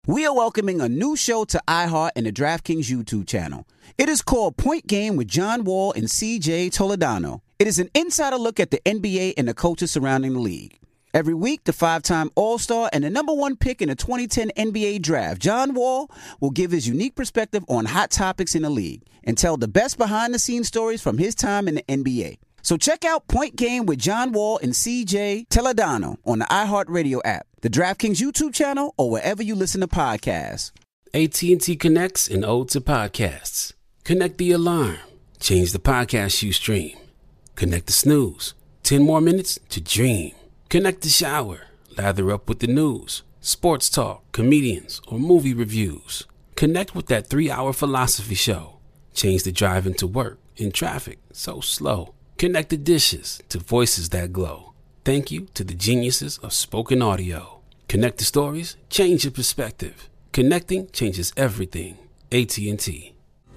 We are welcoming a new show to iHeart and the DraftKings YouTube channel. It is called Point Game with John Wall and CJ Toledano. It is an insider look at the NBA and the coaches surrounding the league. Every week, the 5-time All-Star and the number one pick in the 2010 NBA Draft, John Wall, will give his unique perspective on hot topics in the league and tell the best behind-the-scenes stories from his time in the NBA. So check out Point Game with John Wall and CJ Toledano on the iHeartRadio app, the DraftKings YouTube channel, or wherever you listen to podcasts. AT&T connects an ode to podcasts. Connect the alarm. Change the podcast you stream. Connect the snooze. 10 more minutes to dream. Connect the shower. Lather up with the news, sports talk, comedians, or movie reviews. Connect with that 3-hour philosophy show. Change the drive into work in traffic so slow. Connect the dishes to voices that glow. Thank you to the geniuses of spoken audio. Connect the stories. Change your perspective. Connecting changes everything. AT&T.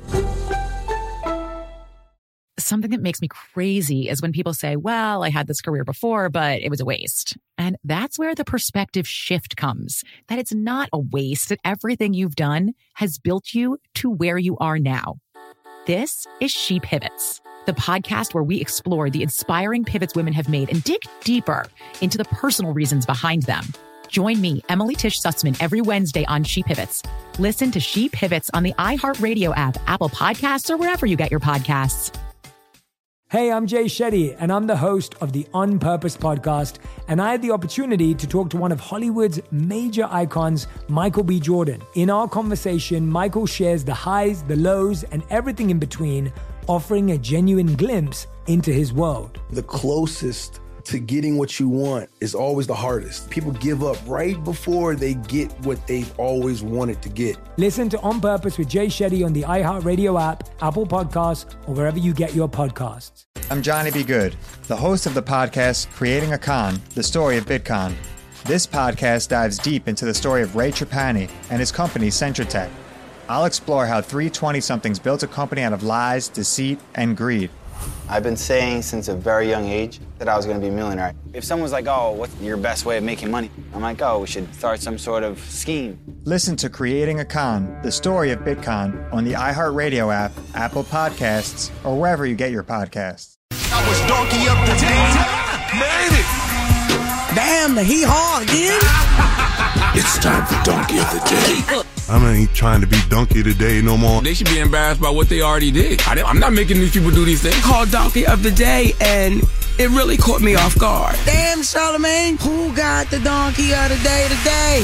Something that makes me crazy is when people say, well, I had this career before, but it was a waste. And that's where the perspective shift comes, that it's not a waste, that everything you've done has built you to where you are now. This is She Pivots, the podcast where we explore the inspiring pivots women have made and dig deeper into the personal reasons behind them. Join me, Emily Tish Sussman, every Wednesday on She Pivots. Listen to She Pivots on the iHeartRadio app, Apple Podcasts, or wherever you get your podcasts. Hey, I'm Jay Shetty, and I'm the host of the On Purpose podcast, and I had the opportunity to talk to one of Hollywood's major icons, Michael B. Jordan. In our conversation, Michael shares the highs, the lows, and everything in between, offering a genuine glimpse into his world. The closest to getting what you want is always the hardest. People give up right before they get what they've always wanted to get. Listen to On Purpose with Jay Shetty on the iHeartRadio app, Apple Podcasts, or wherever you get your podcasts. I'm Johnny B. Good, the host of the podcast Creating a Con, the story of Bitcoin. This podcast dives deep into the story of Ray Trapani and his company Centratech. I'll explore how three 20-somethings built a company out of lies, deceit, and greed. I've been saying since a very young age that I was going to be a millionaire. If someone's like, oh, what's your best way of making money? I'm like, oh, we should start some sort of scheme. Listen to Creating a Con, the story of Bitcoin on the iHeartRadio app, Apple Podcasts, or wherever you get your podcasts. I was donkey of the day. Made it. Damn, the hee-haw again. It's time for donkey of the day. I ain't trying to be donkey today no more. They should be embarrassed by what they already did. I'm not making these people do these things. Called donkey of the day, and it really caught me off guard. Damn, Charlamagne, who got the donkey of the day today?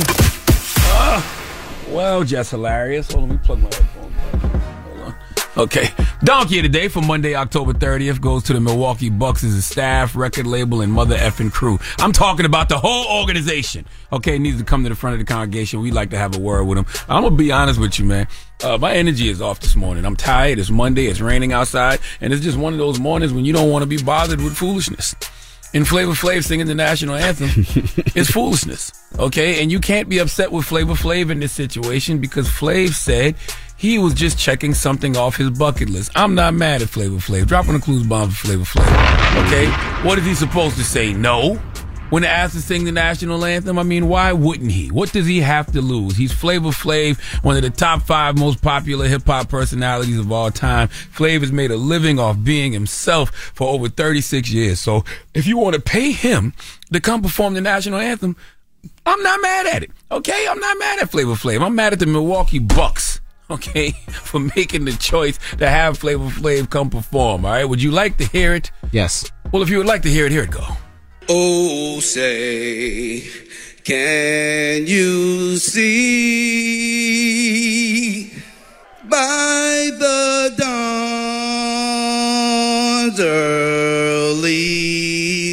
Well, just hilarious. Hold on, let me plug my headphones. Hold on. Okay. Donkey of the day for Monday, October 30th goes to the Milwaukee Bucks as a staff, record label, and mother effing crew. I'm talking about the whole organization. Okay, needs to come to the front of the congregation. We'd like to have a word with them. I'm going to be honest with you, man. My energy is off this morning. I'm tired. It's Monday. It's raining outside. And it's just one of those mornings when you don't want to be bothered with foolishness. And Flavor Flav singing the national anthem is foolishness. Okay? And you can't be upset with Flavor Flav in this situation because Flav said he was just checking something off his bucket list. I'm not mad at Flavor Flav. Dropping a clues bomb for Flavor Flav. Okay? What is he supposed to say? No? When asked to sing the national anthem, I mean, why wouldn't he? What does he have to lose? He's Flavor Flav, one of the top 5 most popular hip-hop personalities of all time. Flav has made a living off being himself for over 36 years. So if you want to pay him to come perform the national anthem, I'm not mad at it. Okay? I'm not mad at Flavor Flav. I'm mad at the Milwaukee Bucks. Okay, for making the choice to have Flavor Flav come perform, all right? Would you like to hear it? Yes. Well, if you would like to hear it, here it go. Oh, say, can you see by the dawn's early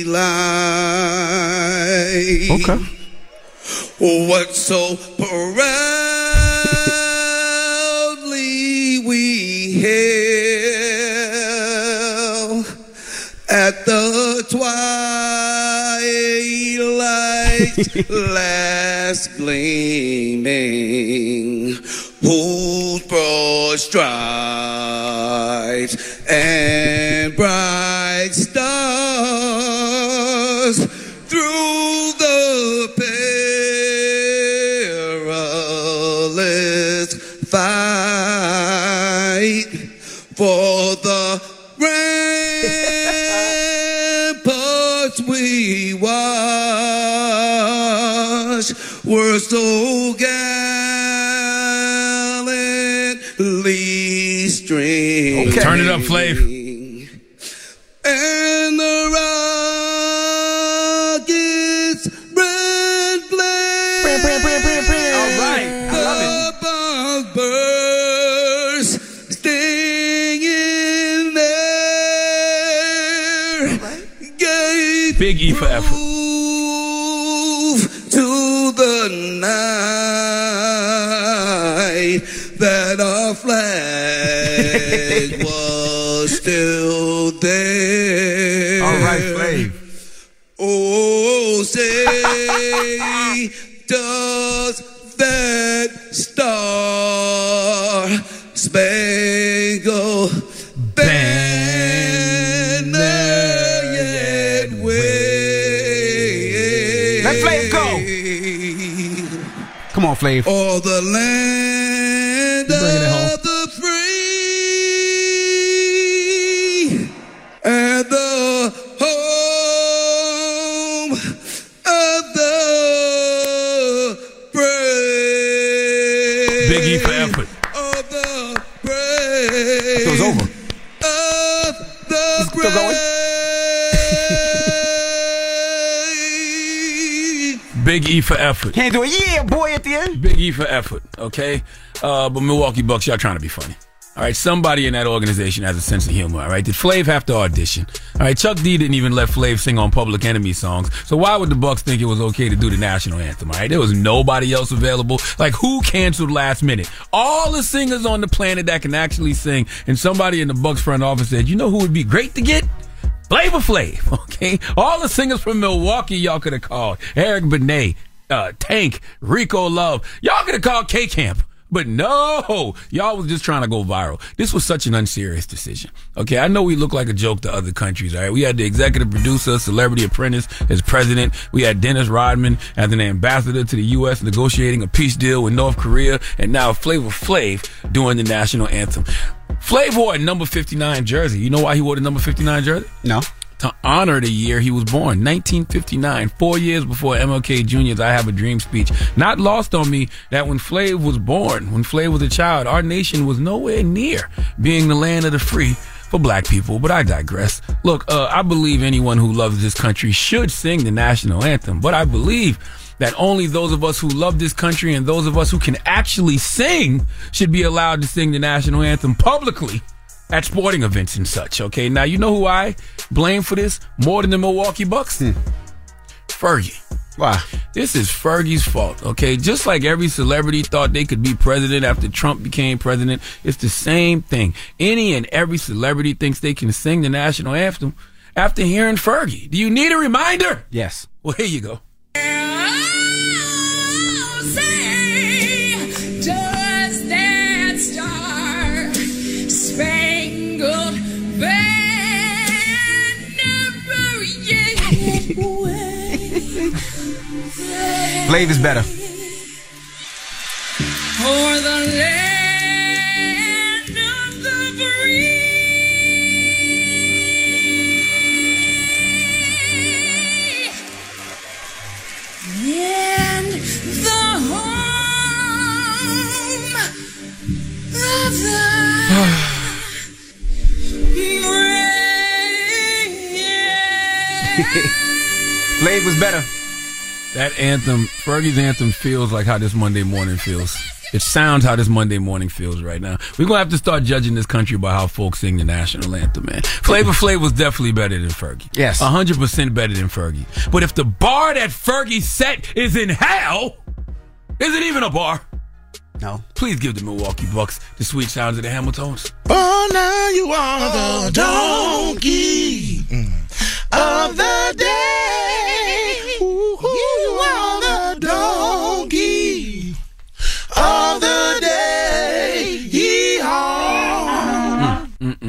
light? Okay. What so proudly we hail at the twilight's last gleaming, whose broad stripes and bright stars through the perilous fight for the ramparts we watch were so gallantly streamed. Okay. Turn it up, Flav. And the rockets red flame. All right, I love it. The bombers staying in there. Gave Big E for effort. to the night that our flag was still there. All right, Flav. Oh, say, does that star spangled banner yet wave? Let Flav go. Come on, Flav. Or the land of the free and the home of the brave. Big E for effort. Of the brave. It was over. Of the Still going? Big E for effort. Can't do it. Yeah, boy, at the end. Big E for effort, okay? But Milwaukee Bucks, y'all trying to be funny. All right, somebody in that organization has a sense of humor, all right? Did Flav have to audition? All right, Chuck D didn't even let Flav sing on Public Enemy songs, so why would the Bucks think it was okay to do the national anthem, all right? There was nobody else available. Like, who canceled last minute? All the singers on the planet that can actually sing, and somebody in the Bucks front office said, you know who would be great to get? Flavor Flav, okay? All the singers from Milwaukee y'all could have called. Eric Benet, Tank, Rico Love. Y'all could have called K-Camp. But no, y'all was just trying to go viral. This was such an unserious decision. Okay, I know we look like a joke to other countries, all right? We had the executive producer, Celebrity Apprentice, as president. We had Dennis Rodman as an ambassador to the U.S. negotiating a peace deal with North Korea. And now Flavor Flav doing the national anthem. Flav wore a number 59 jersey. You know why he wore the number 59 jersey? No. To honor the year he was born, 1959, 4 years before MLK Jr.'s I Have a Dream speech. Not lost on me that when Flav was born, when Flav was a child, our nation was nowhere near being the land of the free for black people. But I digress. Look, I believe anyone who loves this country should sing the national anthem, but I believe that only those of us who love this country and those of us who can actually sing should be allowed to sing the national anthem publicly at sporting events and such, okay? Now, you know who I blame for this more than the Milwaukee Bucks? Fergie. Why? This is Fergie's fault, okay? Just like every celebrity thought they could be president after Trump became president, it's the same thing. Any and every celebrity thinks they can sing the national anthem after hearing Fergie. Do you need a reminder? Yes. Well, here you go. Flav is better. For the land of the free and the home of the Flav was better. That anthem, Fergie's anthem, feels like how this Monday morning feels. It sounds how this Monday morning feels right now. We're going to have to start judging this country by how folks sing the national anthem, man. Flavor Flav was definitely better than Fergie. Yes. 100% better than Fergie. But if the bar that Fergie set is in hell, is it even a bar? No. Please give the Milwaukee Bucks the sweet sounds of the Hamiltones. Oh, now you are the donkey of the day. You are the donkey of the day. Yee-haw.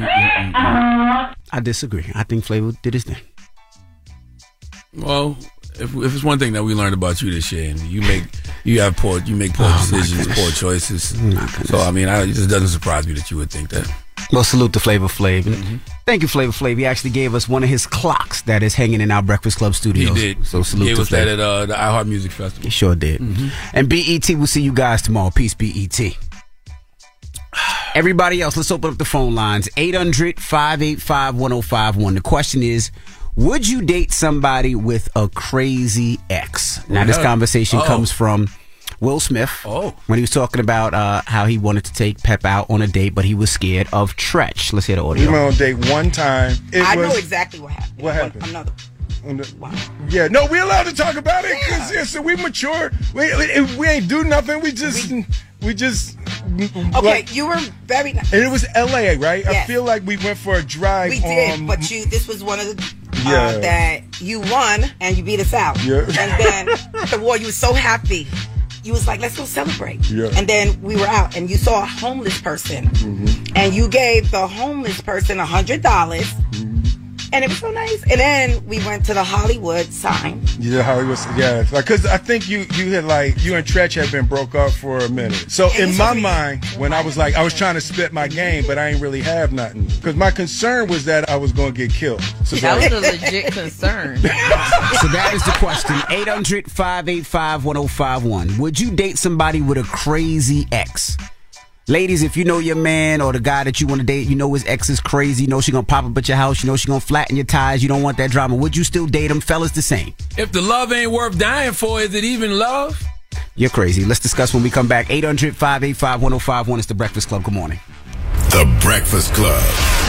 I disagree. I think Flavor did his thing. Well, if it's one thing that we learned about you this year, and you make You make poor decisions, poor choices. So I mean, it just doesn't surprise me that you would think that. Well, salute to Flavor Flav. Thank you, Flavor Flav. He actually gave us one of his clocks that is hanging in our Breakfast Club studios. He did. So salute gave to us Flavor. that at the iHeart Music Festival. He sure did. And BET, we'll see you guys tomorrow. Peace, BET. Everybody else, let's open up the phone lines. 800-585-1051. The question is, would you date somebody with a crazy ex? Now, this conversation comes from Will Smith when he was talking about how he wanted to take Pep out on a date, but he was scared of Tretch. Let's hear the audio. We went on a date one time. I know exactly what happened. What happened? Another. Wow. Yeah, no, we're allowed to talk about it because so we mature. We ain't do nothing. We just. Okay, like, you were very nice. And it was LA, right? Yes. I feel like we went for a drive. We did, but this was one of the that you won and you beat us out. Yeah. And then the war, you were so happy. You was like, let's go celebrate. Yeah. And then we were out and you saw a homeless person and you gave the homeless person $100. And it was so nice. And then we went to the Hollywood sign. Yeah, Hollywood. Yeah, because I think you had you and Tretch had been broke up for a minute. So in my mind, when I was trying to spit my game, but I ain't really have nothing. Because my concern was that I was going to get killed. So that was a legit concern. So that is the question. 800-585-1051. Would you date somebody with a crazy ex? Ladies, if you know your man or the guy that you want to date, you know his ex is crazy, you know she gonna pop up at your house, you know she gonna flatten your tires, you don't want that drama, would you still date him? Fellas, the same. If the love ain't worth dying for, is it even love? You're crazy. Let's discuss when we come back. 800-585-1051. It's The Breakfast Club. Good morning. The Breakfast Club.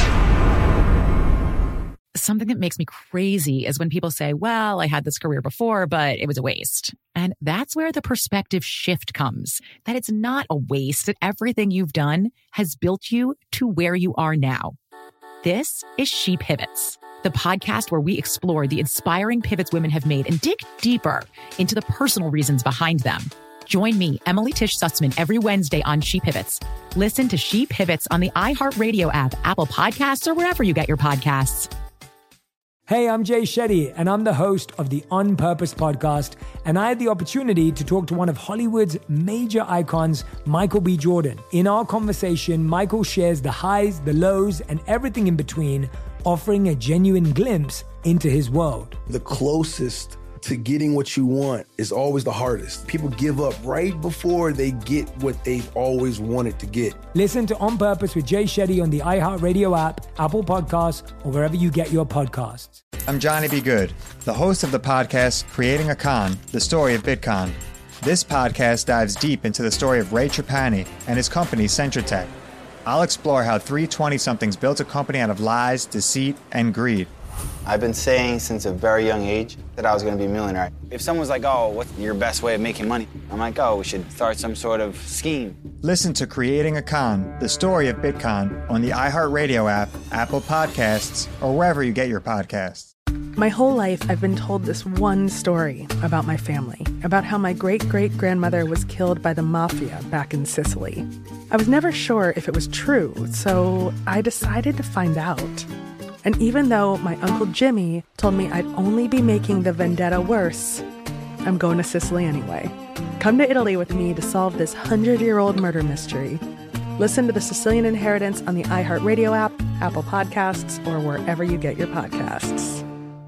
Something that makes me crazy is when people say, well, I had this career before, but it was a waste. And that's where the perspective shift comes, that it's not a waste, that everything you've done has built you to where you are now. This is She Pivots, the podcast where we explore the inspiring pivots women have made and dig deeper into the personal reasons behind them. Join me, Emily Tish Sussman, every Wednesday on She Pivots. Listen to She Pivots on the iHeartRadio app, Apple Podcasts, or wherever you get your podcasts. Hey, I'm Jay Shetty, and I'm the host of the On Purpose podcast, and I had the opportunity to talk to one of Hollywood's major icons, Michael B. Jordan. In our conversation, Michael shares the highs, the lows, and everything in between, offering a genuine glimpse into his world. The closest to getting what you want is always the hardest. People give up right before they get what they've always wanted to get. Listen to On Purpose with Jay Shetty on the iHeartRadio app, Apple Podcasts, or wherever you get your podcasts. I'm Johnny B. Good, the host of the podcast Creating a Con, the story of Bitcoin. This podcast dives deep into the story of Ray Trapani and his company Centratech. I'll explore how three 20-somethings built a company out of lies, deceit, and greed. I've been saying since a very young age that I was going to be a millionaire. If someone's like, oh, what's your best way of making money? I'm like, oh, we should start some sort of scheme. Listen to Creating a Con, the story of Bitcoin on the iHeartRadio app, Apple Podcasts, or wherever you get your podcasts. My whole life, I've been told this one story about my family, about how my great-great-grandmother was killed by the mafia back in Sicily. I was never sure if it was true, so I decided to find out. And even though my Uncle Jimmy told me I'd only be making the vendetta worse, I'm going to Sicily anyway. Come to Italy with me to solve this 100-year-old murder mystery. Listen to The Sicilian Inheritance on the iHeartRadio app, Apple Podcasts, or wherever you get your podcasts.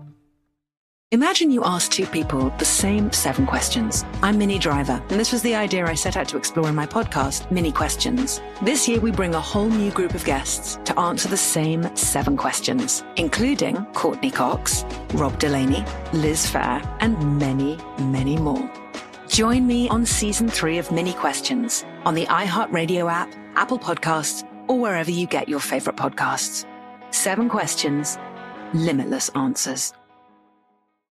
Imagine you ask two people the same 7 questions. I'm Minnie Driver, and this was the idea I set out to explore in my podcast, Minnie Questions. This year, we bring a whole new group of guests to answer the same 7 questions, including Courtney Cox, Rob Delaney, Liz Phair, and many, many more. Join me on Season 3 of Minnie Questions on the iHeartRadio app, Apple Podcasts, or wherever you get your favorite podcasts. 7 questions, limitless answers.